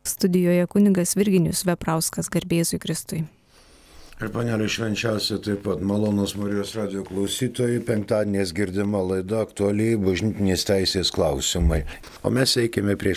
Studijoje kunigas Virginijus Veprauskas, garbė Jėzui Kristui. Ir panelė švenčiausia taip pat malonūs Marijos radijo klausytojai, penktadienės girdima laida aktualiai bažnytinės teisės klausimai. O mes eikime prie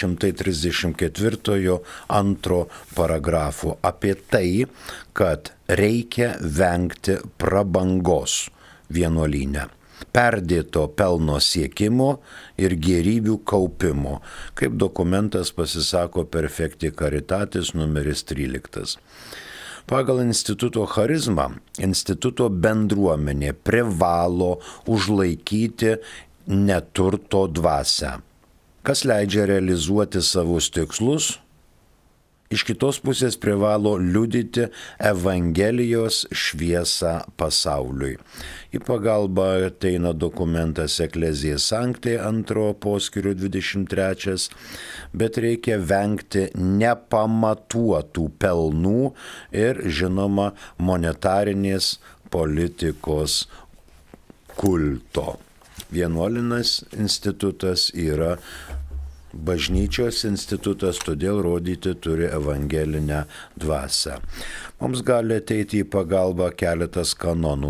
634 antro paragrafo apie tai, kad reikia vengti prabangos vienuolyne, perdėto pelno siekimo ir gėrybių kaupimo, kaip dokumentas pasisako Perfecti Caritatis numeris 13. Pagal instituto charizmą, instituto bendruomenė privalo užlaikyti neturto dvasią, kas leidžia realizuoti savus tikslus. Iš kitos pusės privalo liudyti Evangelijos šviesą pasauliui. Į pagalbą ateina dokumentas Ecclesiae Sanctae 2 poskyrių 23, bet reikia vengti nepamatuotų pelnų ir, žinoma, monetarinės politikos kulto. Vienuolinis institutas yra bažnyčios institutas, todėl rodyti turi evangelinę dvasią. Mums gali ateiti į pagalbą keletas kanonų.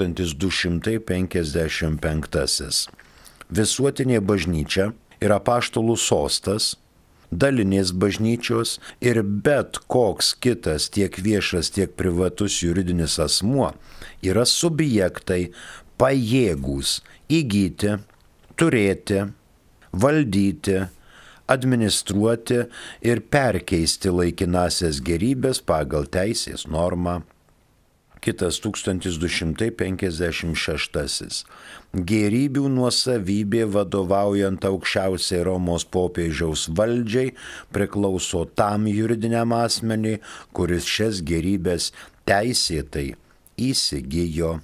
1255. Visuotinė bažnyčia ir apaštalų sostas, dalinės bažnyčios ir bet koks kitas tiek viešas, tiek privatus juridinis asmuo yra subjektai pajėgūs įgyti, turėti, valdyti, administruoti ir perkeisti laikinasias gėrybės pagal teisės normą. Kitas 1256. Gėrybių nuosavybė vadovaujant aukščiausiai Romos popiežiaus valdžiai priklauso tam juridiniam asmeniui, kuris šias gėrybės teisėtai įsigijo.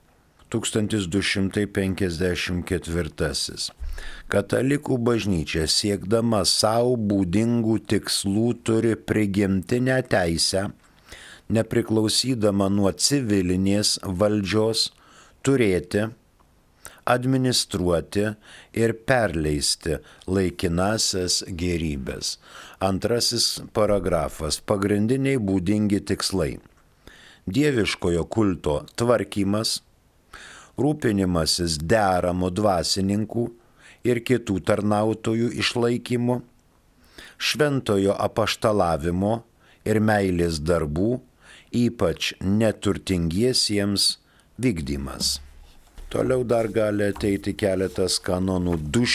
1254. Katalikų bažnyčia siekdama savo būdingų tikslų turi prigimtinę teisę, nepriklausydama nuo civilinės valdžios, turėti, administruoti ir perleisti laikinasias gėrybės. Antrasis paragrafas. Pagrindiniai būdingi tikslai. Dieviškojo kulto tvarkymas, rūpinimasis deramų dvasininkų ir kitų tarnautojų išlaikymu, šventojo apaštalavimo ir meilės darbų, ypač neturtingiesiems, vykdymas. Toliau dar gali ateiti keletas kanonų.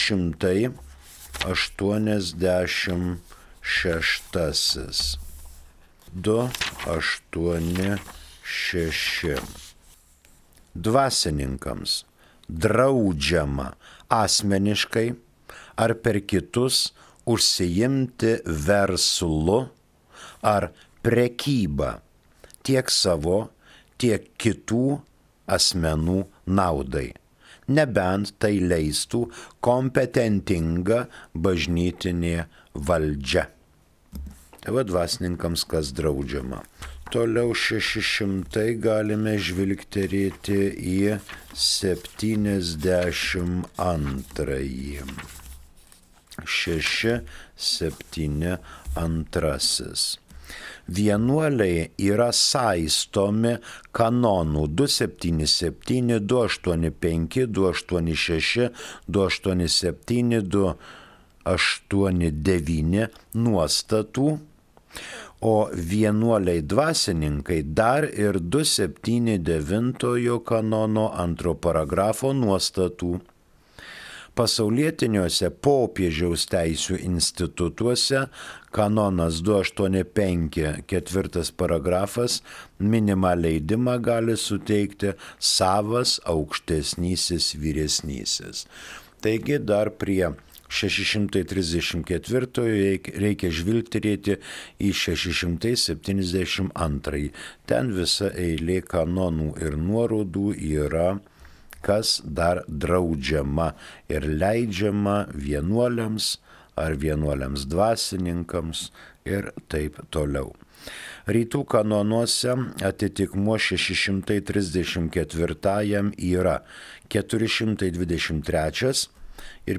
286. 286. Dvasininkams draudžiama asmeniškai ar per kitus užsiimti verslu ar prekybą tiek savo, tiek kitų asmenų naudai, nebent tai leistų kompetentinga bažnytinė valdžia. Tai va dvasininkams kas draudžiama. Toliau 600 galime žvilgterėti į 72. 672. Vienuoliai yra saistomi kanonų 277, 285, 286, 287, 289 nuostatų, o vienuoliai dvasininkai dar ir 279 kanono 2 paragrafo nuostatų. Pasaulietiniuose popiežiaus teisių institutuose kanonas 285 4 paragrafas minimą leidimą gali suteikti savas aukštesnysis vyresnysis. Taigi dar prie 634 reikia žvilgterėti į 672. Ten visa eilė kanonų ir nuorodų yra, kas dar draudžiama ir leidžiama vienuoliams ar vienuoliams dvasininkams ir taip toliau. Rytų kanonuose atitikmuo 634 yra 423, ir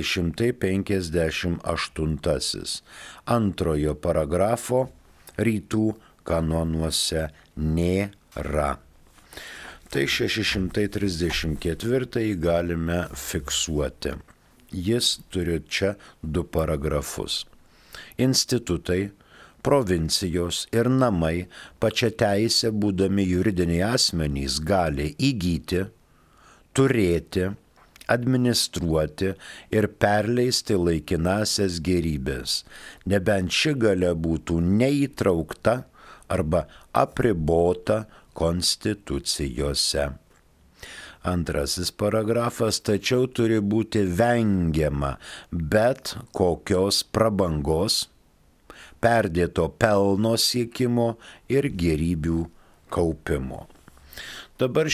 558 antrojo paragrafo rytų kanonuose nėra. Tai 634 galime fiksuoti. Jis turi čia 2 paragrafus. Institutai, provincijos ir namai pačia teisė būdami juridiniai asmenys gali įgyti, turėti, administruoti ir perleisti laikinasias gėrybės, nebent ši galia būtų neįtraukta arba apribota konstitucijose. Antrasis paragrafas, tačiau turi būti vengiama bet kokios prabangos, perdėto pelno siekimo ir gėrybių kaupimo. Dabar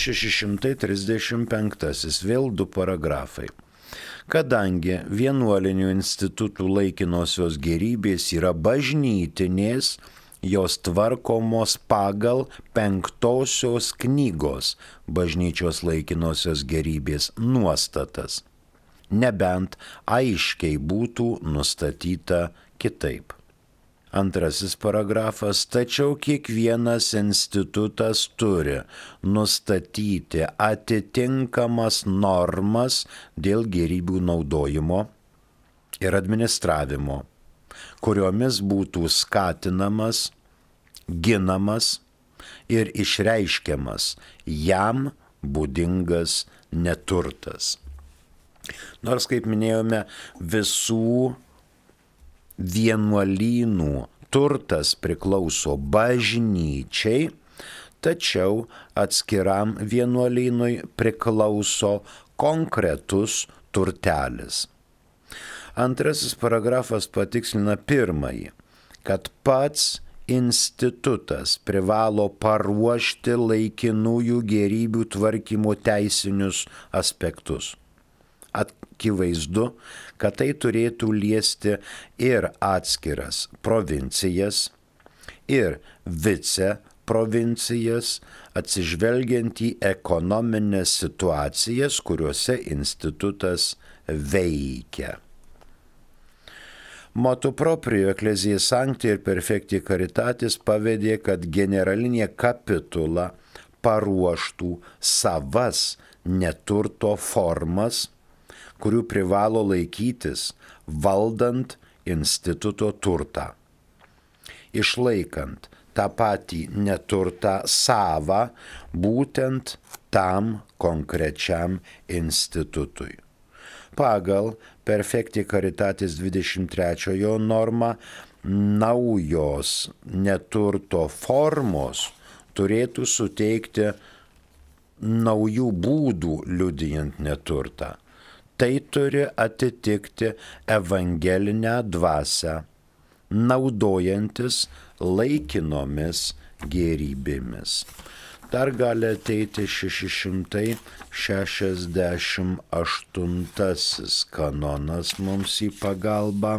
635, vėl 2 paragrafai. Kadangi vienuolinių institutų laikinosios gėrybės yra bažnytinės, jos tvarkomos pagal 5 knygos bažnyčios laikinosios gėrybės nuostatas, nebent aiškiai būtų nustatyta kitaip. Antrasis paragrafas, tačiau kiekvienas institutas turi nustatyti atitinkamas normas dėl gėrybių naudojimo ir administravimo, kuriomis būtų skatinamas, ginamas ir išreiškiamas jam būdingas neturtas. Nors, kaip minėjome, visų vienuolynų turtas priklauso bažnyčiai, tačiau atskiram vienuolynui priklauso konkretus turtelis. Antrasis paragrafas patikslina pirmąjį, kad pats institutas privalo paruošti laikinųjų gėrybių tvarkymo teisinius aspektus. Akivaizdu, kad tai turėtų liesti ir atskiras provincijas, ir viceprovincijas, atsižvelgiant į ekonominės situacijas, kuriuose institutas veikia. Motu proprio Ecclesiae Sancti ir Perfecti Caritatis pavedė, kad generalinė kapitula paruoštų savas neturto formas, kurių privalo laikytis valdant instituto turtą, išlaikant tą patį neturtą savą būtent tam konkrečiam institutui. Pagal Perfecti Caritatis 23 normą naujos neturto formos turėtų suteikti naujų būdų liudijant neturtą. Tai turi atitikti evangelinę dvasią, naudojantis laikinomis gėrybėmis. Dar gali ateiti 668 kanonas mums į pagalbą.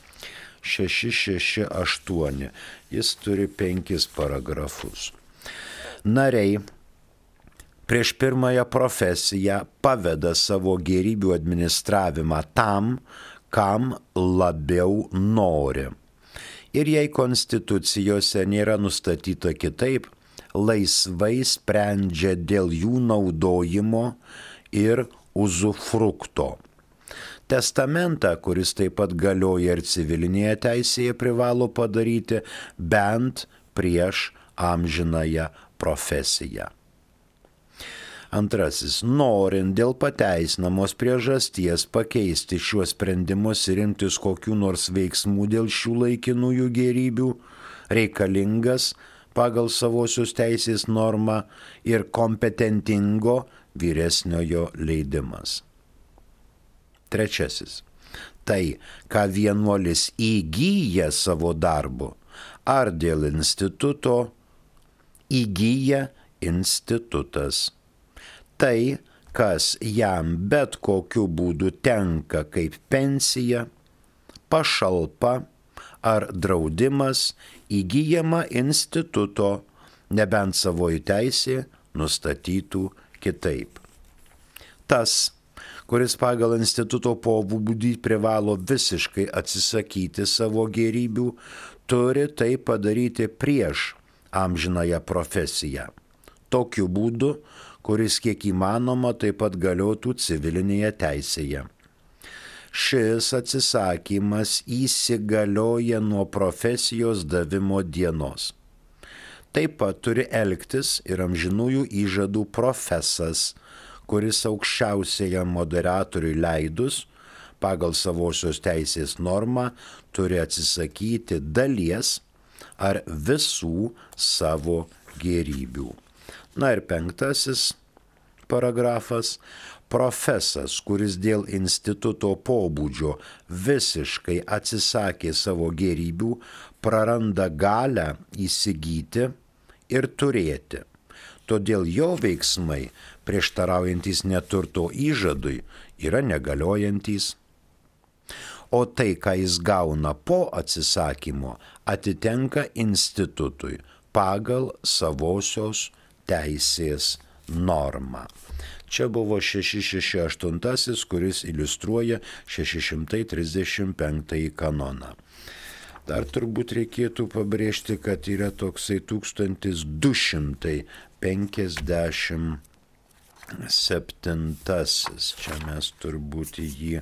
668. Jis turi 5 paragrafus. Nariai prieš pirmąją profesiją paveda savo gėrybių administravimą tam, kam labiau nori. Ir jei konstitucijose nėra nustatyta kitaip, laisvai sprendžia dėl jų naudojimo ir uzufrukto. Testamentą, kuris taip pat galioja ir civilinėje teisėje, privalo padaryti bent prieš amžinąją profesiją. Antrasis, norint dėl pateisinamos priežasties pakeisti šiuos sprendimus ir imtis kokių nors veiksmų dėl šių laikinųjų gėrybių, reikalingas pagal savosios teisės normą ir kompetentingo vyresniojo leidimas. Trečiasis, tai, ką vienuolis įgyja savo darbu, ar dėl instituto įgyja institutas. Tai, kas jam bet kokiu būdu tenka kaip pensija, pašalpa ar draudimas, įgyjama instituto, nebent savoji teisė nustatytų kitaip. Tas, kuris pagal instituto pobūdį privalo visiškai atsisakyti savo gėrybių, turi tai padaryti prieš amžinąją profesiją. Tokiu būdu, kuris kiek įmanoma taip pat galiotų civilinėje teisėje. Šis atsisakymas įsigalioja nuo profesijos davimo dienos. Taip pat turi elgtis ir amžinųjų įžadų profesas, kuris aukščiausiajam moderatoriui leidus, pagal savosios teisės normą, turi atsisakyti dalies ar visų savo gėrybių. Na ir 5 paragrafas. Profesas, kuris dėl instituto pobūdžio visiškai atsisakė savo gėrybių, praranda galią įsigyti ir turėti. Todėl jo veiksmai, prieštaraujantis neturto įžadui, yra negaliojantys. O tai, ką jis gauna po atsisakymo, atitenka institutui pagal savosios teisės normą. Čia buvo 668, kuris iliustruoja 635 kanoną. Dar turbūt reikėtų pabrėžti, kad yra toksai 1257. Čia mes turbūt jį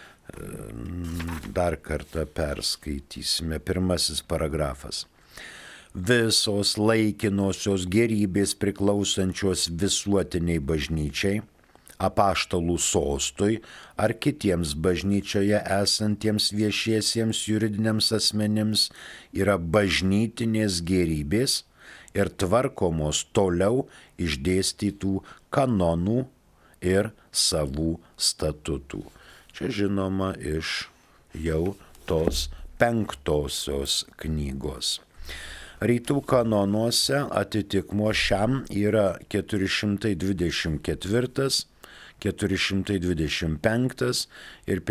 dar kartą perskaitysime. 1 paragrafas. Visos laikinosios gėrybės priklausančios visuotiniai bažnyčiai, apaštalų sostui ar kitiems bažnyčioje esantiems viešiesiems juridiniams asmenims yra bažnytinės gėrybės ir tvarkomos toliau išdėstytų kanonų ir savų statutų. Čia žinoma iš jau tos 5 knygos. Rytų kanonuose atitikmuo šiam yra 424, 425 ir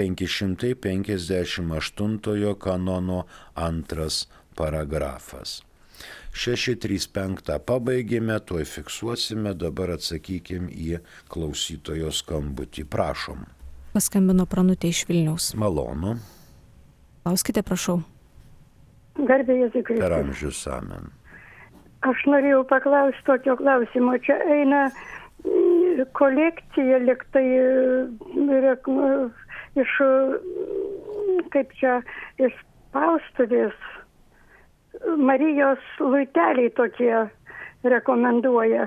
558 kanono 2 paragrafas. 635 pabaigėme, tuoj fiksuosime, dabar atsakykim į klausytojo skambutį. Prašom. Paskambino Pranutė iš Vilniaus. Malonu. Klauskite, prašau. Garbė Jėzui Kristui. Per amžius amen. Aš norėjau paklausti tokio klausimo. Čia eina kolekcija liktai iš, kaip čia, iš spaustuvės. Marijos luiteliai tokie rekomenduoja.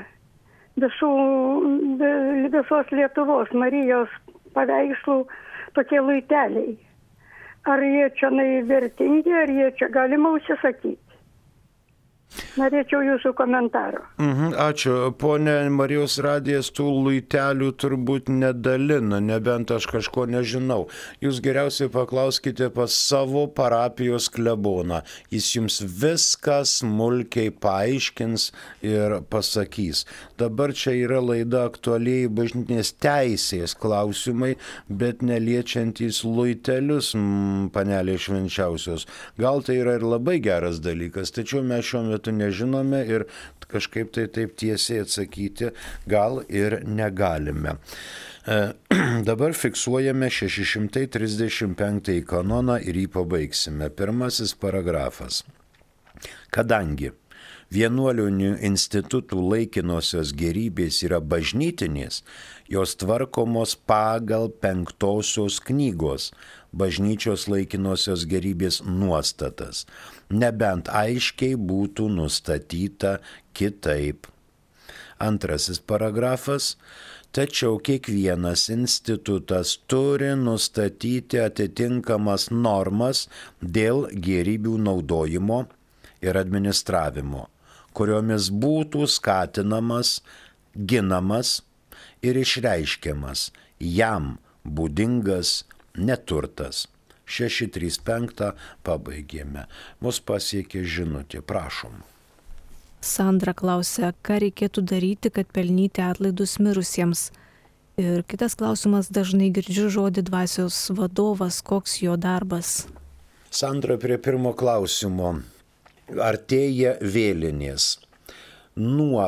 Visos Lietuvos Marijos paveikslų tokie luiteliai. Ar jie čia vertingi, ar jie čia galima užsisakyti? Norėčiau jūsų komentaro. Ačiū. Pone, Marijos radijas tų luitelių turbūt nedalina, nebent aš kažko nežinau. Jūs geriausiai paklauskite pas savo parapijos kleboną. Jis jums viską smulkiai paaiškins ir pasakys. Dabar čia yra laida aktualiai bažnytinės teisės klausimai, bet neliečiantys luitelius, panelė švenčiausios. Gal tai yra ir labai geras dalykas, tačiau mes šiuo metu nežinome ir kažkaip tai taip tiesiai atsakyti gal ir negalime. Dabar fiksuojame 635 kanoną ir jį pabaigsime. 1 paragrafas. Kadangi vienuolinių institutų laikinosios gėrybės yra bažnytinės, jos tvarkomos pagal 5 knygos bažnyčios laikinosios gėrybės nuostatas, nebent aiškiai būtų nustatyta kitaip. 2 paragrafas. Tačiau kiekvienas institutas turi nustatyti atitinkamas normas dėl gėrybių naudojimo ir administravimo, kuriomis būtų skatinamas, ginamas ir išreiškiamas jam būdingas neturtas. 635 pabaigėme. Mus pasiekė žinutė, prašom. Sandra klausia, ką reikėtų daryti, kad pelnyti atlaidus mirusiems. Ir kitas klausimas, dažnai girdžiu žodį dvasios vadovas, koks jo darbas. Sandra, prie pirmo klausimo. Artėja vėlinės. nuo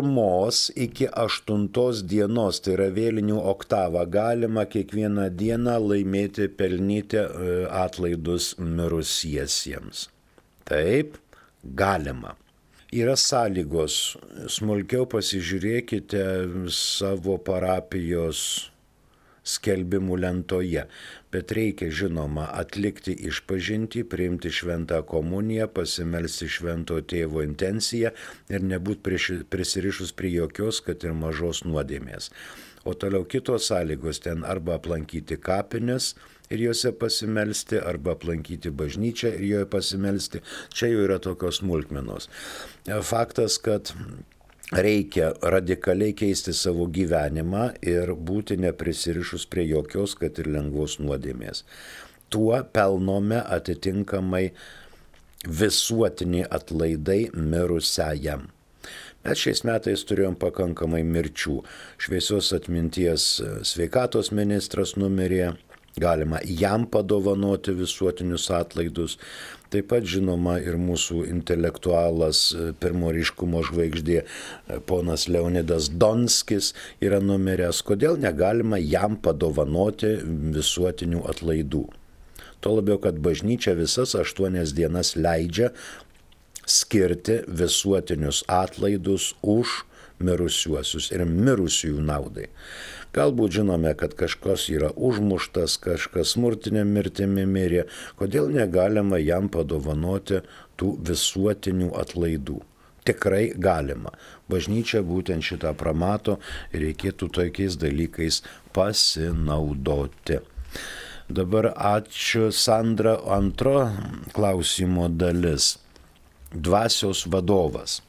1 iki 8 dienos, tai yra vėlinių oktava, galima kiekvieną dieną laimėti, pelnyti atlaidus mirusiesiems. Taip, galima. Yra sąlygos, smulkiau pasižiūrėkite savo parapijos skelbimų lentoje, bet reikia žinoma atlikti išpažintį, priimti šventą komuniją, pasimelsti švento tėvo intenciją ir nebūti prisirišus prie jokios, kad ir mažos nuodėmės. O toliau kitos sąlygos ten arba aplankyti kapines ir juose pasimelsti, arba aplankyti bažnyčią ir joje pasimelsti. Čia jau yra tokios smulkmenos. Faktas, kad reikia radikaliai keisti savo gyvenimą ir būti neprisirišus prie jokios, kad ir lengvos nuodėmės. Tuo pelnome atitinkamai visuotiniai atlaidai mirusiajam. Mes šiais metais turėjom pakankamai mirčių. Šviesios atminties sveikatos ministras numirė, galima jam padovanoti visuotinius atlaidus. Taip pat žinoma ir mūsų intelektualas pirmo ryškumo žvaigždė ponas Leonidas Donskis yra numiręs. Kodėl negalima jam padovanoti visuotinių atlaidų? Tuo labiau, kad bažnyčia visas 8 dienas leidžia skirti visuotinius atlaidus už mirusiuosius ir mirusiųjų naudai. Galbūt žinome, kad kažkas yra užmuštas, kažkas smurtinė mirtimi mirė, kodėl negalima jam padovanoti tų visuotinių atlaidų. Tikrai galima. Bažnyčia būtent šitą pramato ir reikėtų tokiais dalykais pasinaudoti. Dabar ačiū, Sandra. Antro klausimo dalis. Dvasios vadovas.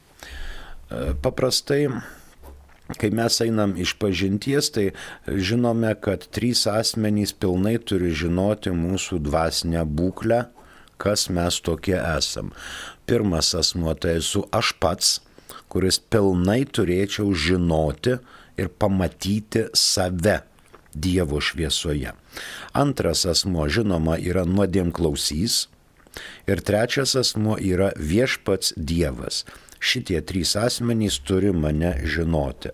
Paprastai, kai mes einam iš pažinties, tai žinome, kad 3 asmenys pilnai turi žinoti mūsų dvasinę būklę, kas mes tokie esam. Pirmas asmuo tai esu aš pats, kuris pilnai turėčiau žinoti ir pamatyti save Dievo šviesoje. Antras asmuo, žinoma, yra nuodėmklausys. Ir trečias asmuo yra viešpats Dievas. Šitie 3 asmenys turi mane žinoti.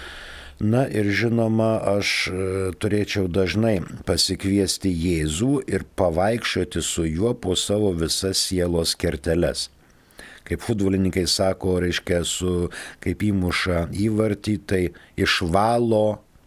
Na ir žinoma, aš turėčiau dažnai pasikviesti Jėzų ir pavaikščioti su juo po savo visas sielos kerteles. Kaip futbolininkai sako, reiškia, kaip įmuša įvartį, tai išvalo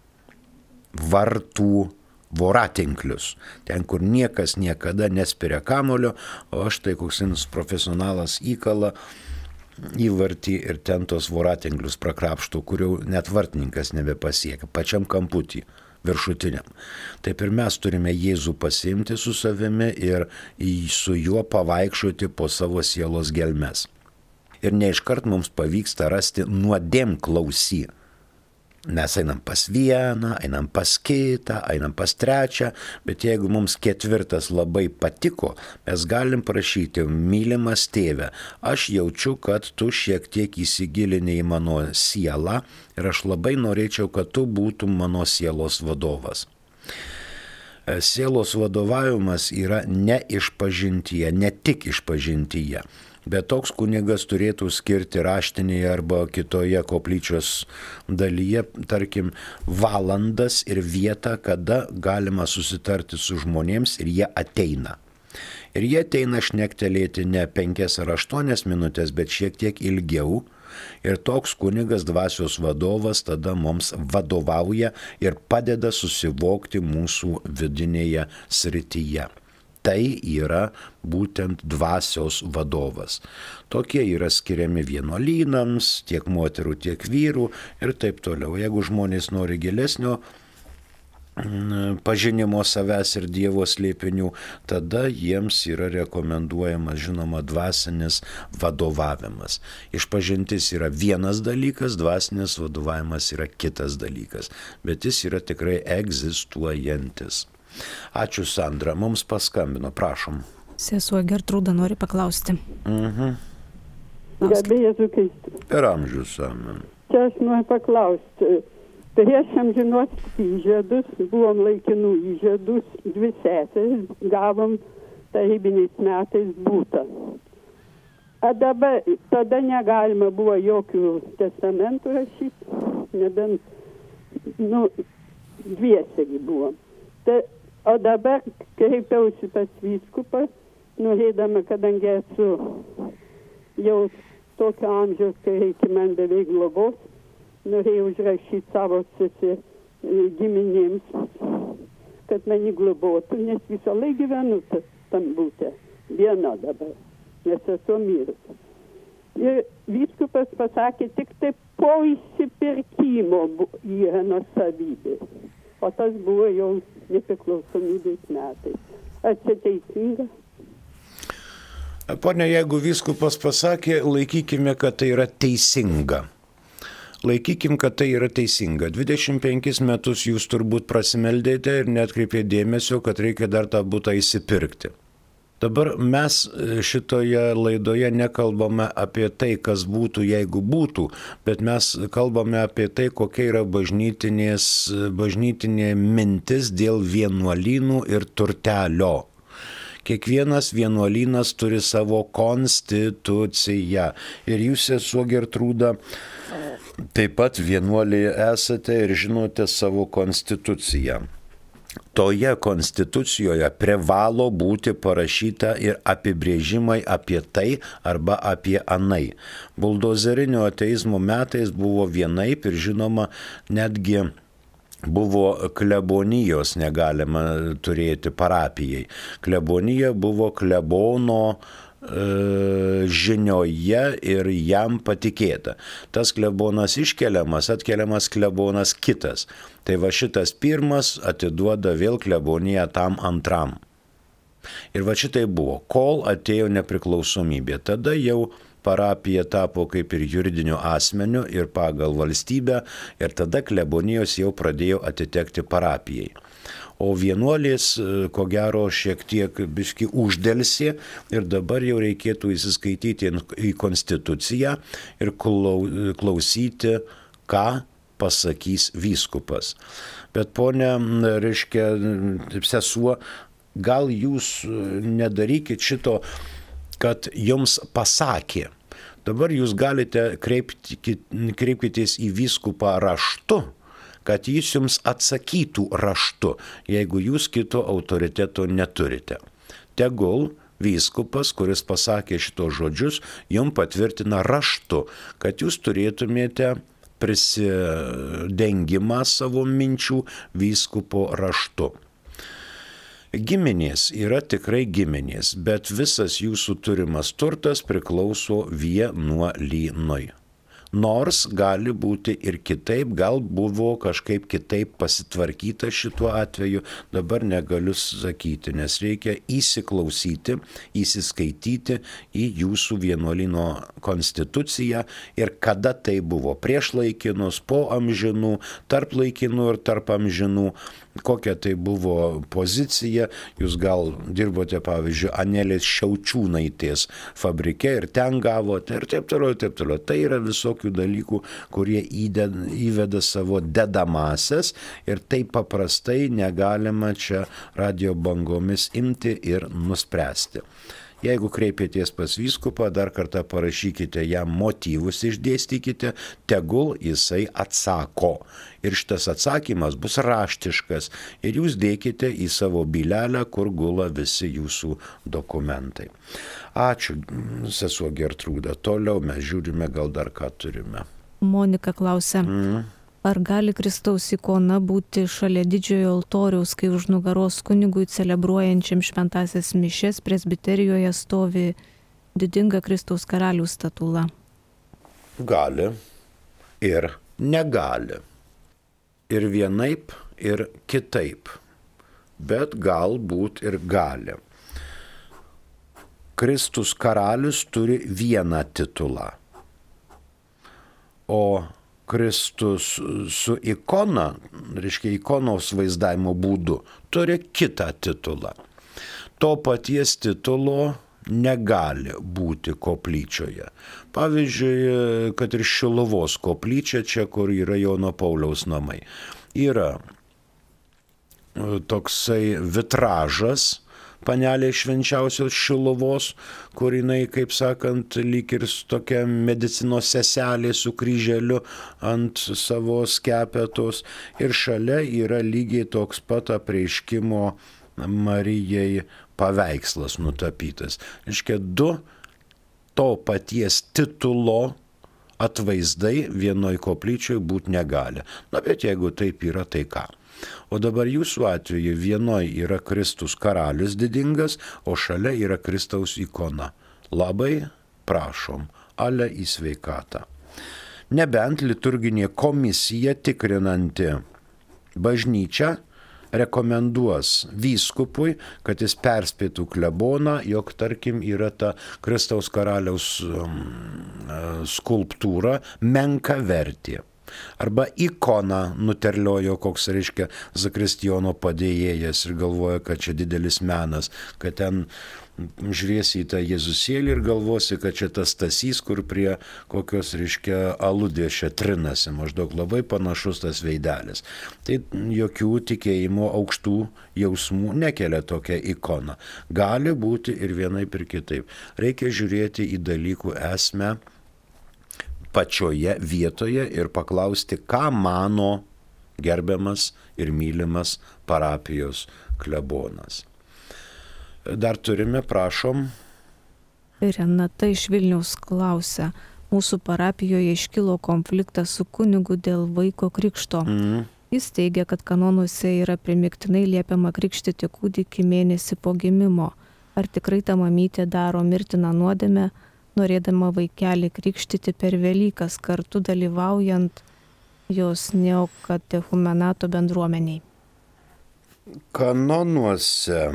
vartų voratinklius. Ten, kur niekas niekada nespiria kamulio, o aš tai koks profesionalas įkala įvartį ir ten tos voratinklius prakrapštų, kurių net vartininkas nebepasiekia, pačiam kamputį, viršutiniam. Taip ir mes turime Jėzų pasiimti su savimi ir su juo pavaikščioti po savo sielos gelmes. Ir neiškart mums pavyksta rasti nuodėmklausį. Mes einam pas vieną, einam pas kitą, einam pas trečią, bet jeigu mums 4 labai patiko, mes galim prašyti, mylimas tėve, aš jaučiu, kad tu šiek tiek įsigilinai į mano sielą ir aš labai norėčiau, kad tu būtum mano sielos vadovas. Sielos vadovavimas yra ne išpažintyje, ne tik išpažintyje. Bet toks kunigas turėtų skirti raštinėje arba kitoje koplyčios dalyje, tarkim, valandas ir vietą, kada galima susitarti su žmonėms ir jie ateina. Ir jie ateina šnektelėti ne 5 ar 8 minutės, bet šiek tiek ilgiau. Ir toks kunigas, dvasios vadovas, tada mums vadovauja ir padeda susivokti mūsų vidinėje srityje. Tai yra būtent dvasios vadovas. Tokie yra skiriami vienuolynams, tiek moterų, tiek vyrų ir taip toliau. Jeigu žmonės nori gilesnio pažinimo savęs ir Dievo slėpinių, tada jiems yra rekomenduojamas, žinoma, dvasinis vadovavimas. Išpažintis yra vienas dalykas, dvasinis vadovavimas yra kitas dalykas, bet jis yra tikrai egzistuojantis. Ačiū, Sandra. Mums paskambino. Prašom. Sesuo Gertrūda nori paklausti. Garbė Jėzui Kristui. Per amžius, amen. Čia aš noriu paklausti. Prieš amžinuosius įžiedus, buvom laikinų įžiedus, 2 seserys, gavom tarybiniais metais būtą. dabar, tada negalima buvo jokių testamentų rašyti, nebent, dviesegi buvom. O dabar kreipiausi pas vyskupą, norėdama, kadangi esu jau tokio amžiaus, kai reikia man beveik globos, norėjau užrašyti savo giminėms, kad mane globotų, nes visą laiką gyvenu tam būte, viena dabar, nes esu mirus. Ir vyskupas pasakė, tik tai po įsipirkimo yra nuosavybė, o tas buvo jau nepriklausomybės metais. Ar čia teisinga? Pone, jeigu vyskupas pasakė, laikykime, kad tai yra teisinga. Laikykim, kad tai yra teisinga. 25 metus jūs turbūt prasimeldėte ir neatkreipėte dėmesio, kad reikia dar tą butą įsipirkti. Dabar mes šitoje laidoje nekalbame apie tai, kas būtų, jeigu būtų, bet mes kalbame apie tai, kokia yra bažnytinė mintis dėl vienuolynų ir turtelio. Kiekvienas vienuolynas turi savo konstituciją. Ir jūs, sesuo Gertrūda, taip pat vienuoliai esate ir žinote savo konstituciją. Toje konstitucijoje privalo būti parašyta ir apibrėžimai apie tai arba apie anai. Buldozerinio ateizmo metais buvo vienaip ir žinoma netgi buvo klebonijos negalima turėti parapijai. Klebonija buvo klebono žinioje ir jam patikėta. Tas klebonas iškeliamas, atkeliamas klebonas kitas. Tai va šitas pirmas atiduoda vėl kleboniją tam antram. Ir va šitai buvo, kol atėjo nepriklausomybė. Tada jau parapija tapo kaip ir juridiniu asmeniu ir pagal valstybę ir tada klebonijos jau pradėjo atitekti parapijai. O vienuolės, ko gero, šiek tiek biški uždelsė ir dabar jau reikėtų įsiskaityti į konstituciją ir klausyti, ką pasakys vyskupas. Bet ponia, reiškia, sesuo, gal jūs nedarykit šito, kad jums pasakė. Dabar jūs galite kreipkitės į vyskupą raštu, kad jis jums atsakytų raštu, jeigu jūs kito autoriteto neturite. Tegul vyskupas, kuris pasakė šitos žodžius, jums patvirtina raštu, kad jūs turėtumėte prisidengimą savo minčių vyskupo raštu. Giminės yra tikrai giminės, bet visas jūsų turimas turtas priklauso vienuolynui. Nors gali būti ir kitaip, gal buvo kažkaip kitaip pasitvarkyta šituo atveju, dabar negaliu sakyti, nes reikia įsiklausyti, įsiskaityti į jūsų vienuolyno konstituciją ir kada tai buvo, prieš laikinus, po amžinų, tarp laikinų ir tarp amžinų, kokia tai buvo pozicija, jūs gal dirbote, pavyzdžiui, Anelės Šiaučiūnaitės fabrike ir ten gavote ir taip toliau, ir taip toliau. Tai yra visokių dalykų, kurie įveda savo dedamasias ir taip paprastai negalima čia radio bangomis imti ir nuspręsti. Jeigu kreipėtės pas vyskupą, dar kartą parašykite jam motyvus, išdėstykite, tegul jisai atsako. Ir šitas atsakymas bus raštiškas ir jūs dėkite į savo bylelę, kur gula visi jūsų dokumentai. Ačiū, sesuo Gertrūda. Toliau mes žiūrime, gal dar ką turime. Monika klausia. Ar gali Kristaus ikona būti šalia didžiojo altoriaus, kai už nugaros kunigui celebruojančiam šventąsias mišes presbiterijoje stovi didinga Kristaus karalių statula? Gali ir negali. Ir vienaip, ir kitaip. Bet galbūt ir gali. Kristus karalius turi vieną titulą. O Kristus su ikona, reiškia ikonos vaizdavimo būdu, turi kitą titulą. To paties titulo negali būti koplyčioje. Pavyzdžiui, kad ir Šiluvos koplyčia, čia kur yra Jono Pauliaus namai, yra toksai vitražas panelė švenčiausios Šiluvos, kur jinai, kaip sakant, lyg ir tokia medicinos seselė su kryželiu ant savo skepetos. Ir šalia yra lygiai toks pat apreiškimo Marijai paveikslas nutapytas. Reiškia, du to paties titulo atvaizdai vienoj koplyčioj būti negali. Na, bet jeigu taip yra, tai ką? O dabar jūsų atveju vienoj yra Kristus karalius didingas, o šalia yra Kristaus ikona. Labai prašom, ale į sveikatą. Nebent liturginė komisija tikrinanti bažnyčią rekomenduos vyskupui, kad jis perspėtų kleboną, jog, tarkim, yra ta Kristaus karaliaus skulptūra menkavertė. Arba ikoną nuterliojo koks, reiškia, zakristijono padėjėjas ir galvoja, kad čia didelis menas, kad ten žiūrėsi į tą Jėzusėlį ir galvosi, kad čia tas Stasys, kur prie kokios, reiškia, aludės čia trinasi, maždaug labai panašus tas veidelis. Tai jokių tikėjimo aukštų jausmų nekelia tokia ikona. Gali būti ir vienaip ir kitaip. Reikia žiūrėti į dalykų esmę pačioje vietoje ir paklausti, ką mano gerbiamas ir mylimas parapijos klebonas. Dar turime, prašom. Renata iš Vilniaus klausia, mūsų parapijoje iškilo konfliktas su kunigu dėl vaiko krikšto. Jis teigia, kad kanonuose yra primiktinai liepiama krikštyti kūdikį mėnesį po gimimo. Ar tikrai ta mamytė daro mirtiną nuodėmę, norėdama vaikelį krikštyti per Velykas, kartu dalyvaujant jos neokatechumenato bendruomeniai? Kanonuose,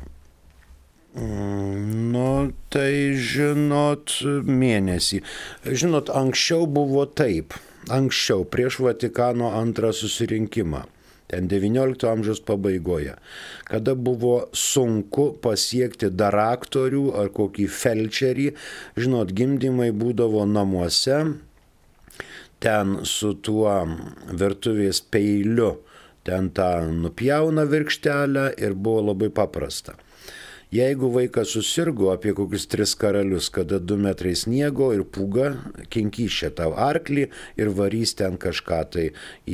tai žinot, mėnesį. Žinot, anksčiau buvo taip. Anksčiau, prieš Vatikano antrą susirinkimą. Ten 19 amžiaus pabaigoje, kada buvo sunku pasiekti daraktorių ar kokį felčerį, žinot, gimdymai būdavo namuose, ten su tuo virtuvės peiliu, ten tą nupjauna virkštelę ir buvo labai paprasta. Jeigu vaikas susirgo apie kokius 3 karalius, kada 2 metrai sniego ir pūga, kinkyšė tau arklį ir varys ten kažką tai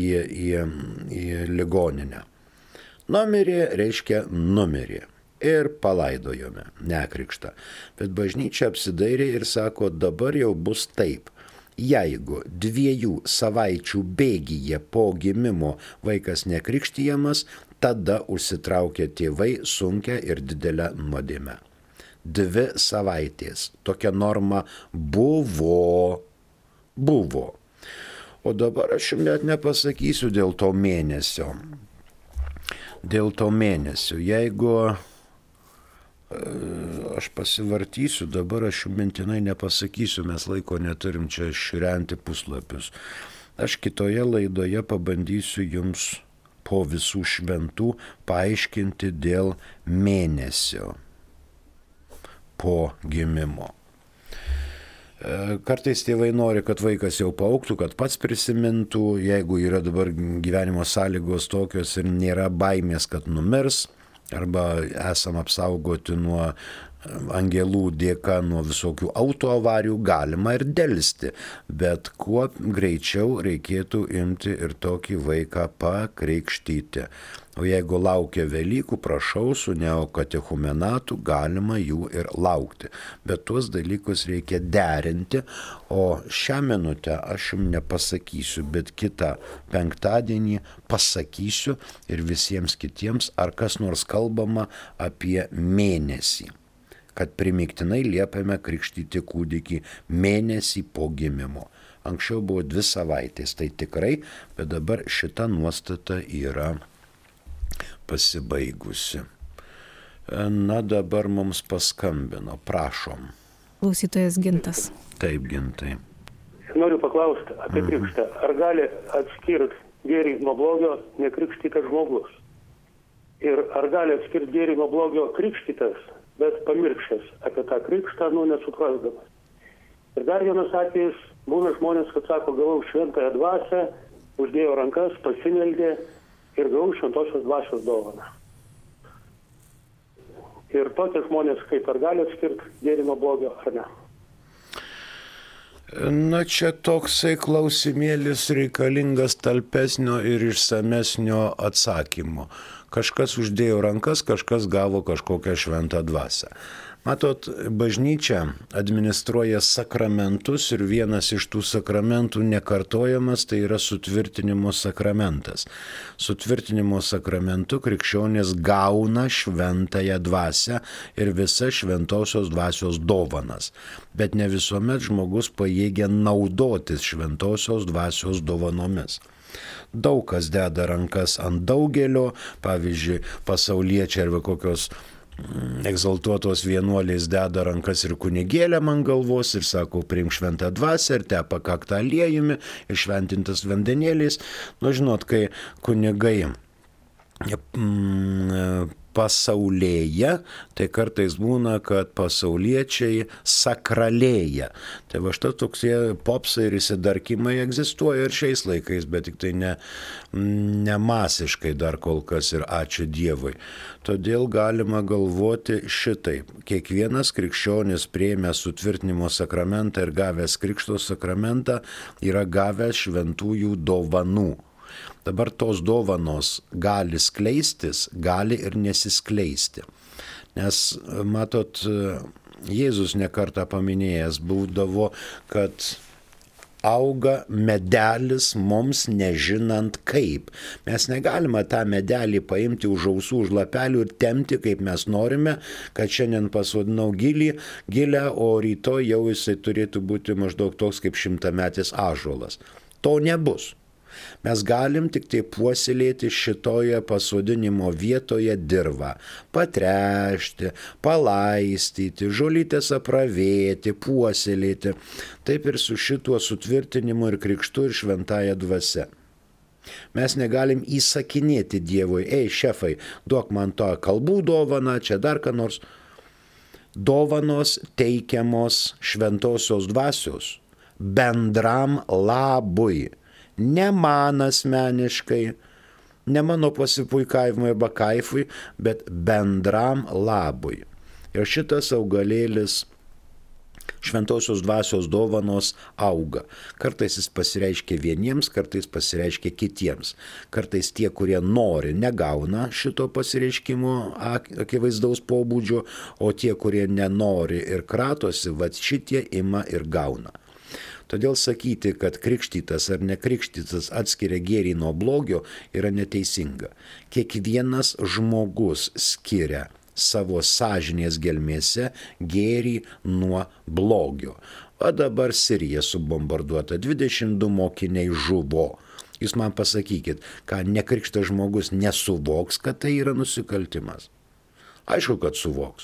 į ligoninę. Numirė, reiškia numirė. Ir palaidojome, nekrikštą. Bet bažnyčia apsidairė ir sako, dabar jau bus taip. Jeigu 2 savaičių bėgyje po gimimo vaikas nekrikštijamas, tada užsitraukia tėvai sunkią ir didelę nuodėmę. 2 savaitės. Tokia norma buvo. O dabar aš jums net nepasakysiu dėl to mėnesio. Jeigu aš pasivartysiu, dabar aš jums mintinai nepasakysiu, mes laiko neturim čia širenti puslapius. Aš kitoje laidoje pabandysiu jums po visų šventų paaiškinti dėl mėnesio po gimimo. Kartais tėvai nori, kad vaikas jau paaugtų, kad pats prisimintų, jeigu yra dabar gyvenimo sąlygos tokios ir nėra baimės, kad numirs, arba esam apsaugoti nuo angelų dėka nuo visokių autoavarijų, galima ir delsti, bet kuo greičiau reikėtų imti ir tokį vaiką pakrikštyti. O jeigu laukia Velykų, prašau, su neokatechumenatu galima jų ir laukti. Bet tuos dalykus reikia derinti, o šią minutę aš jums nepasakysiu, bet kitą penktadienį pasakysiu ir visiems kitiems, ar kas nors kalbama apie mėnesį. Kad primiktinai liepiame krikštyti kūdikį mėnesį po gimimo. Anksčiau buvo 2 savaitės, tai tikrai, bet dabar šita nuostata yra pasibaigusi. Na, dabar mums paskambino, prašom. Klausytojas Gintas. Taip, Gintai. Noriu paklausti apie krikštą. Ar gali atskirti gėrį nuo blogio nekrikštytas žmogus? Ir ar gali atskirti gėrį nuo blogio krikštytas, bet pamiršęs apie tą krikštą, nesuprasdamas. Ir dar vienas atvejis, būna žmonės, kad sako, gavau šventąją dvasią, uždėjo rankas, pasimeldė ir gavau šventosios dvasios dovaną. Ir tokie žmonės kaip ar gali atskirti gėrį nuo blogio ar ne? Na, čia toksai klausimėlis reikalingas talpesnio ir išsamesnio atsakymo. Kažkas uždėjo rankas, kažkas gavo kažkokią šventą dvasią. Matot, bažnyčia administruoja sakramentus ir vienas iš tų sakramentų nekartojamas, tai yra sutvirtinimo sakramentas. Sutvirtinimo sakramentu krikščionis gauna šventąją dvasią ir visas šventosios dvasios dovanas. Bet ne visuomet žmogus pajėgia naudotis šventosios dvasios dovanomis. Daug kas deda rankas ant daugelio, pavyzdžiui, pasauliečiai arba kokios egzaltuotos vienuolės deda rankas ir kunigėlėm ant galvos ir sako, priimk šventą dvasią ir tepa kaktą aliejumi ir šventintas vandenėliais. Nu, žinot, kai kunigai pasaulėja, tai kartais būna, kad pasauliečiai sakralėja. Tai va štai tokie popsai ir įsidarkimai egzistuoja ir šiais laikais, bet tik tai ne masiškai dar kol kas ir ačiū Dievui. Todėl galima galvoti šitaip. Kiekvienas krikščionis priėmęs sutvirtinimo sakramentą ir gavęs krikšto sakramentą yra gavęs šventųjų dovanų. Dabar tos dovanos gali skleistis, gali ir nesiskleisti. Nes, matot, Jėzus nekartą paminėjęs būdavo, kad auga medelis mums nežinant kaip. Mes negalime tą medelį paimti už ausų, už lapelių ir tempti, kaip mes norime, kad šiandien pasodinau gilę, o rytoj jau jisai turėtų būti maždaug toks kaip 100-metis ąžuolas. To nebus. Mes galim tik tai puoselėti šitoje pasodinimo vietoje dirvą, patręšti, palaistyti, žolytės apravėti, puoselėti. Taip ir su šituo sutvirtinimu ir krikštu ir šventąja dvasia. Mes negalim įsakinėti Dievui, šefai, duok man tą kalbų dovaną, čia dar ką nors. Dovanos teikiamos šventosios dvasios bendram labui. Ne man asmeniškai, ne mano pasipuikavimui arba kaifui, bet bendram labui. Ir šitas augalėlis šventosios dvasios dovanos auga. Kartais jis pasireiškia vieniems, kartais pasireiškia kitiems. Kartais tie, kurie nori, negauna šito pasireiškimo akivaizdaus pobūdžio, o tie, kurie nenori ir kratosi, vat šitie ima ir gauna. Todėl sakyti, kad krikštytas ar nekrikštytas atskiria gėrį nuo blogio, yra neteisinga. Kiekvienas žmogus skiria savo sąžinės gelmėse gėrį nuo blogio. O dabar Sirija subombarduota, 22 mokiniai žuvo. Jūs man pasakykit, ką nekrikštas žmogus nesuvoks, kad tai yra nusikaltimas? Aišku, kad suvoks.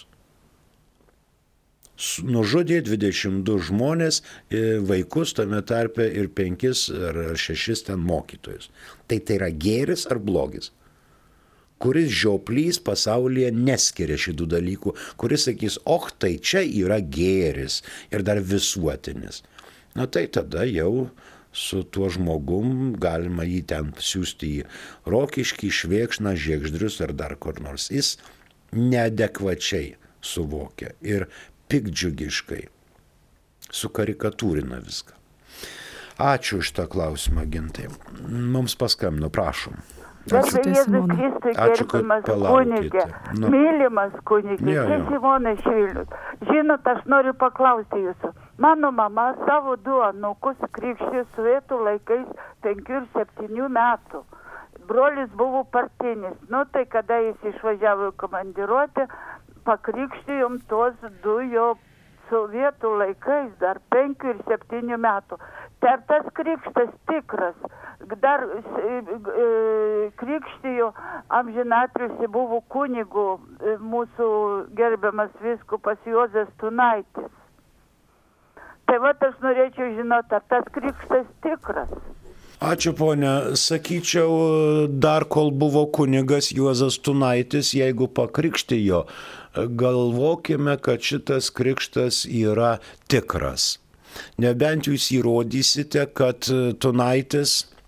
Nužudė 22 žmonės, vaikus tame tarpe ir 5 ar 6 ten mokytojus. Tai yra gėris ar blogis? Kuris žioplys pasaulyje neskiria šitų dalykų, kuris sakys, tai čia yra gėris ir dar visuotinis. Na tai tada jau su tuo žmogum galima jį ten siūsti į Rokiškį, Švėkšną, Žiegždrius ar dar kur nors. Jis neadekvačiai suvokia ir pikdžiugiškai sukarikatūrina viską. Ačiū už tą klausimą, Gintai. Mums paskambino, prašom. Ačiū, gerbiamas kunigė, mylimas kunigė, čia Simona iš Vilniaus. Žinot, aš noriu paklausti jūsų. Mano mama savo 2 anūkus krikštijo sovietų laikais 5 ir 7 metų. Brolis buvo partinis. Tai kada jis išvažiavo į komandiruotę, pakrikštijom tuos 2 jo sovietų laikais, dar 5 ir 7 metų. Per tas krikštas tikras, dar krikštijo amžinatilsį buvo kunigų mūsų gerbiamas vyskupas Juozas Tunaitis. Tai aš norėčiau žinoti, ar tas krikštas tikras. Ačiū, ponia. Sakyčiau, dar kol buvo kunigas Juozas Tunaitis, jeigu pakrikštijo, galvokime, kad šitas krikštas yra tikras. Nebent jūs įrodysite, kad Tunaitis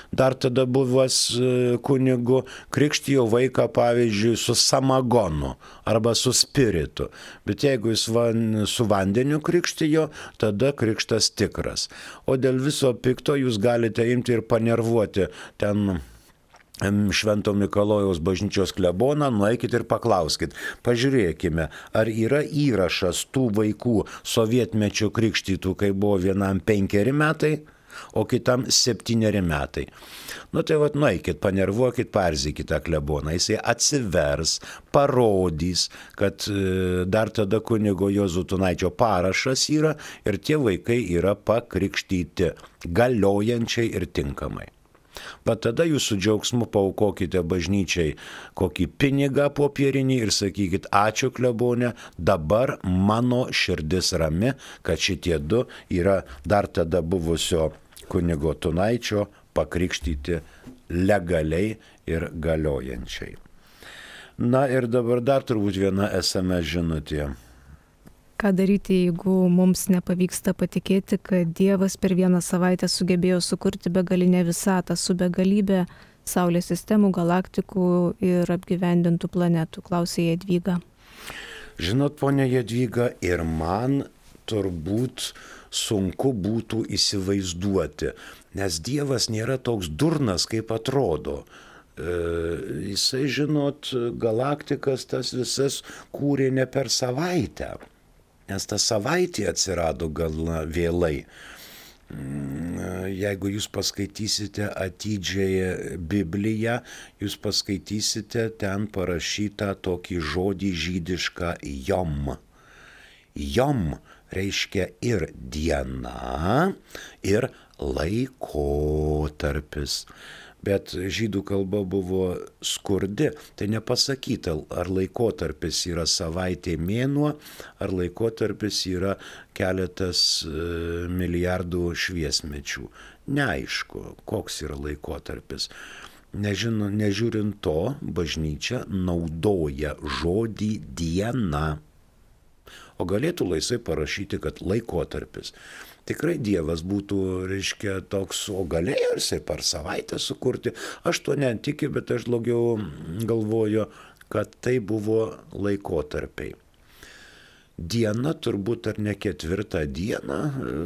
dar tada buvęs kunigu, krikštijo vaiką, pavyzdžiui, su samagonu arba su spiritu. Bet jeigu jis su vandeniu krikštijo, tada krikštas tikras. O dėl viso pikto jūs galite imti ir panervuoti ten Švento Mikalojaus bažnyčios kleboną, nueikit ir paklauskit. Pažiūrėkime, ar yra įrašas tų vaikų sovietmečių krikštytų, kai buvo vienam 5 metai, o kitam 7 metai. Tai nueikit, panervuokit, parzykit tą kleboną. Jisai atsivers, parodys, kad dar tada kunigo Juozo Tunaičio parašas yra ir tie vaikai yra pakrikštyti galiojančiai ir tinkamai. Bet tada jūs su džiaugsmu paaukokite bažnyčiai kokį pinigą popierinį ir sakykit, ačiū klebone, dabar mano širdis rami, kad šitie 2 yra dar tada buvusio kunigo Tunaičio pakrikštyti legaliai ir galiojančiai. Ir dabar dar turbūt viena SMS žinutė. Ką daryti, jeigu mums nepavyksta patikėti, kad Dievas per vieną savaitę sugebėjo sukurti begalinę visatą su begalybė Saulės sistemų, galaktikų ir apgyvendintų planetų? Klausė Jadvyga. Žinot, ponia Jadvyga, ir man turbūt sunku būtų įsivaizduoti, nes Dievas nėra toks durnas, kaip atrodo. Jisai, žinot, galaktikas tas visas kūrė ne per savaitę. Nes ta savaitė atsirado gal vėlai. Jeigu jūs paskaitysite atidžiai Bibliją, jūs paskaitysite ten parašytą tokį žodį žydišką jom. Jom reiškia ir diena, ir laikotarpis. Bet žydų kalba buvo skurdi, tai nepasakyta, ar laikotarpis yra savaitė mėnuo, ar laikotarpis yra keletas milijardų šviesmečių. Neaišku, koks yra laikotarpis. Nežiūrint to, bažnyčia naudoja žodį diena. O galėtų laisvai parašyti, kad laikotarpis. Tikrai Dievas būtų, reiškia, toks, o galėjo ir jisai per savaitę sukurti. Aš to netikiu, bet aš daugiau galvoju, kad tai buvo laikotarpiai. Diena turbūt ar ne 4 diena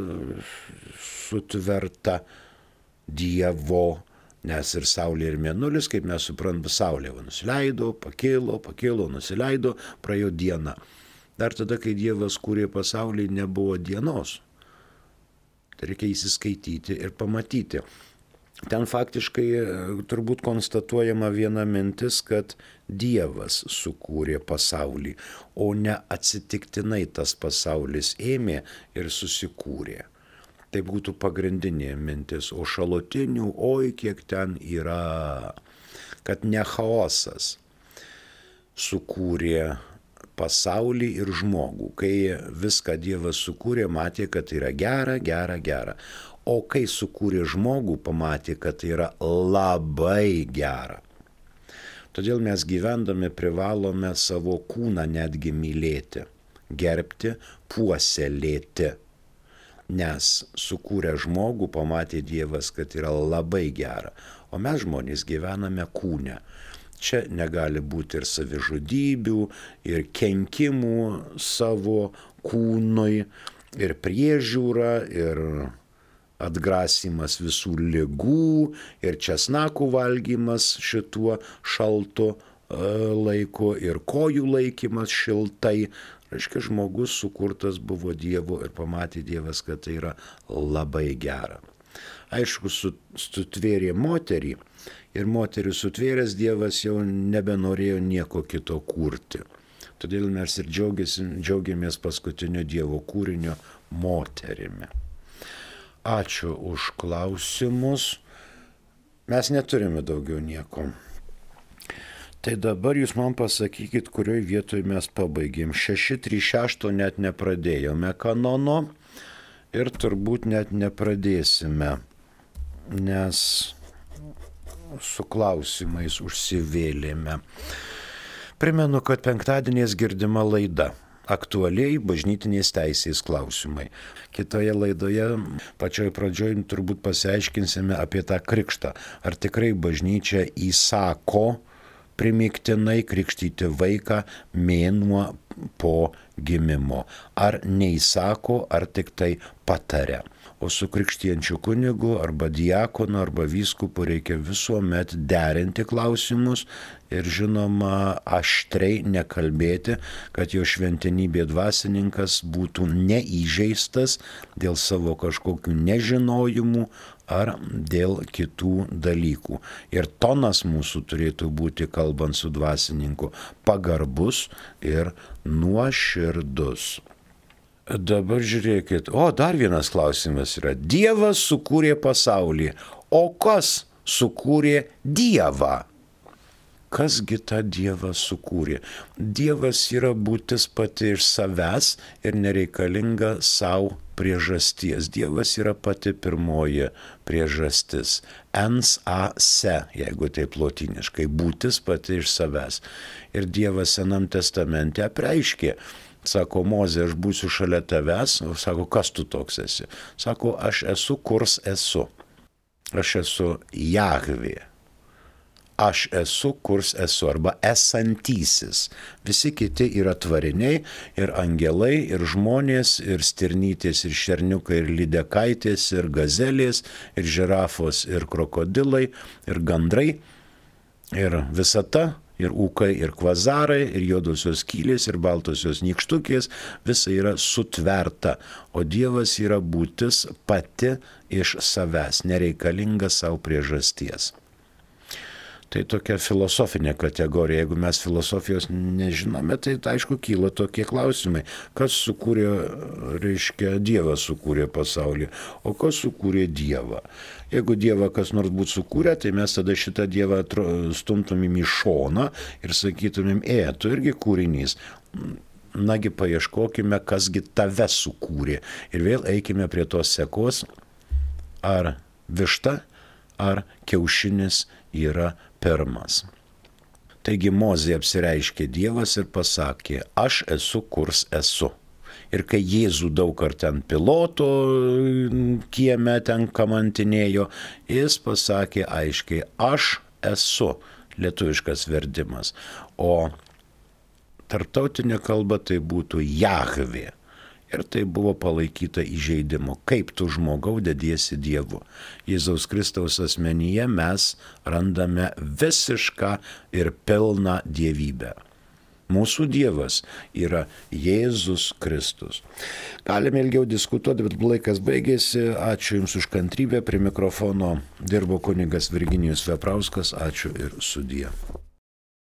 sutverta Dievo, nes ir Saulė ir Mėnulis, kaip mes suprantame, Saulė nusileido, pakilo, nusileido, praėjo diena. Dar tada, kai Dievas kūrė pasaulį, nebuvo dienos. Reikia įsiskaityti ir pamatyti. Ten faktiškai turbūt konstatuojama viena mintis, kad Dievas sukūrė pasaulį, o ne atsitiktinai tas pasaulis ėmė ir susikūrė. Tai būtų pagrindinė mintis, o šalutinių, oi kiek ten yra, kad ne chaosas sukūrė pasaulį ir žmogų. Kai viską Dievas sukūrė, matė, kad tai yra gera. O kai sukūrė žmogų, pamatė, kad tai yra labai gera. Todėl mes gyvendami privalome savo kūną netgi mylėti, gerbti, puoselėti. Nes sukūrė žmogų, pamatė Dievas, kad yra labai gera. O mes žmonės gyvename kūne. Čia negali būti ir savižudybių, ir kenkimų savo kūnui, ir priežiūra, ir atgrasimas visų ligų, ir česnakų valgymas šituo šaltu laiku, ir kojų laikymas šiltai. Reiškia, žmogus sukurtas buvo Dievo ir pamatė Dievas, kad tai yra labai gera. Aišku, sutvėrė moterį ir moterį sutvėręs Dievas jau nebenorėjo nieko kito kurti. Todėl mes ir džiaugiamės paskutinio Dievo kūrinio moterimi. Ačiū už klausimus. Mes neturime daugiau nieko. Tai dabar jūs man pasakykit, kurioje vietoje mes pabaigėm. 636 net nepradėjome kanono ir turbūt net nepradėsime, nes su klausimais užsivėlėme. Primenu, kad penktadieniais girdima laida aktualiai bažnytinės teisės klausimai. Kitoje laidoje, pačioj pradžioj, turbūt pasiaiškinsime apie tą krikštą. Ar tikrai bažnyčia įsako primygtinai krikštyti vaiką mėnuo po gimimo? Ar neįsako, ar tik tai pataria? O su krikštijančiu kunigu arba diakonu arba vyskupu reikia visuomet derinti klausimus ir žinoma aštriai nekalbėti, kad jo šventenybė dvasininkas būtų neįžeistas dėl savo kažkokių nežinojimų ar dėl kitų dalykų. Ir tonas mūsų turėtų būti, kalbant su dvasininku, pagarbus ir nuoširdus. Dabar žiūrėkit, dar vienas klausimas yra. Dievas sukūrė pasaulį, o kas sukūrė Dievą? Kasgi tą Dievą sukūrė? Dievas yra būtis pati iš savęs ir nereikalinga savo priežasties. Dievas yra pati pirmoji priežastis. Ens a se, jeigu taip lotyniškai, būtis pati iš savęs. Ir Dievas Senam testamente apreiškė. Sako, Mozė, aš būsiu šalia tavęs. O sako, kas tu toks esi? Sako, aš esu, kurs esu. Aš esu Jahvė. Aš esu, kurs esu, arba esantysis. Visi kiti yra tvariniai, ir angelai, ir žmonės, ir stirnytės, ir šerniukai, ir lydekaitės, ir gazelės, ir žirafos, ir krokodilai, ir gandrai, ir visata, ir ūkai, ir kvazarai, ir juodosios skylės, ir baltosios nykštukės, visa yra sutverta, o Dievas yra būtis pati iš savęs, nereikalinga savo priežasties. Tai tokia filosofinė kategorija. Jeigu mes filosofijos nežinome, tai aišku kyla tokie klausimai. Kas sukūrė, reiškia, Dievas sukūrė pasaulį, o kas sukūrė Dievą? Jeigu Dievą kas nors būtų sukūrę, tai mes tada šitą Dievą stumtumėm į šoną ir sakytumėm, tu irgi kūrinys. Nagi paieškokime, kasgi tave sukūrė. Ir vėl eikime prie tos sekos, ar višta, ar kiaušinis yra pirmas. Taigi Mozė apsireiškė Dievas ir pasakė, aš esu, kurs esu. Ir kai Jėzų daug kartų ten piloto kieme ten kamantinėjo, jis pasakė aiškiai, aš esu, lietuviškas vertimas. O tarptautinė kalba tai būtų Jahvė. Ir tai buvo palaikyta įžeidimu. Kaip tu žmogau dediesi Dievu? Jėzaus Kristaus asmenyje mes randame visišką ir pilną dievybę. Mūsų Dievas yra Jėzus Kristus. Galime ilgiau diskutuoti, bet laikas baigėsi. Ačiū Jums už kantrybę. Prie mikrofono dirbo kunigas Virginijus Veprauskas. Ačiū ir sudie.